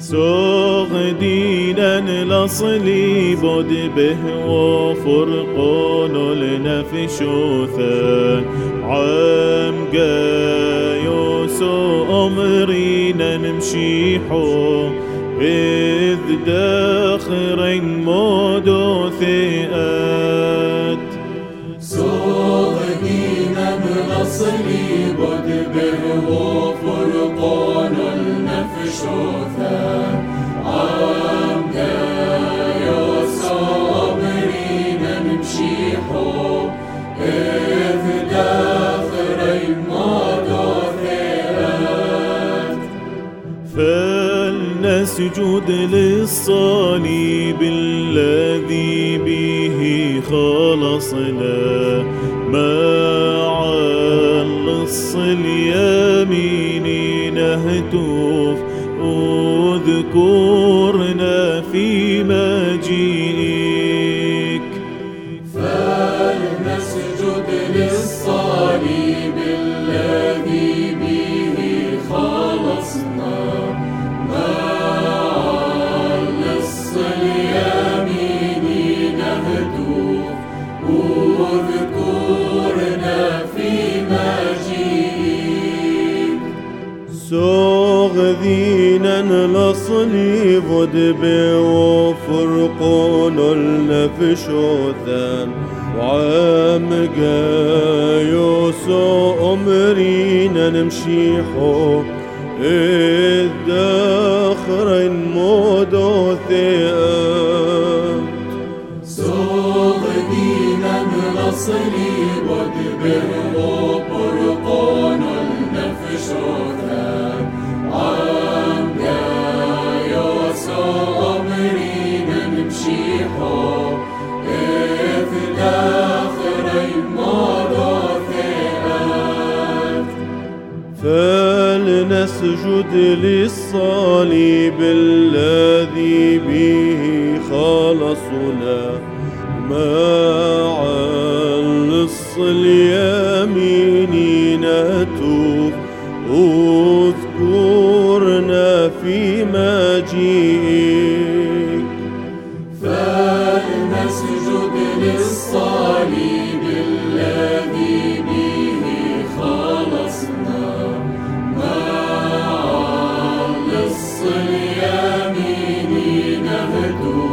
سوغدينا لصليب به وفرقان لنفشوثا عام جايوس أمرنا نمشيحو إذ داخر مودوثئات سوغدينا لصليب به وفرقان لنفشوثا عام جايوس أمرنا نمشيحو إذ داخر مودوثئات فلنسجد للصليب الذي به خلصنا مع اللص اليمين نهتف اذكرنا في مجيئك. فلنسجد للصليب الذي به خلصنا مع اللص اليمين نهتف اذكرنا في مجيئك. سوغدينا لصليب دبي وفرقان النفشوثان وعام جايوس أمرينا نمشيحو إذ داخر مودوثئات. سوغدينا لصليب دبي وفرقان النفشوثان عام جايوس أمرينا نمشيحو إذ داخر مودوثئات. فلنسجد للصليب الذي به خلصنا مع اللص اليمين نهتف اذكرنا في مجيئك. فلنسجد للصليب الذي به خلصنا مع اللص اليمين نهتف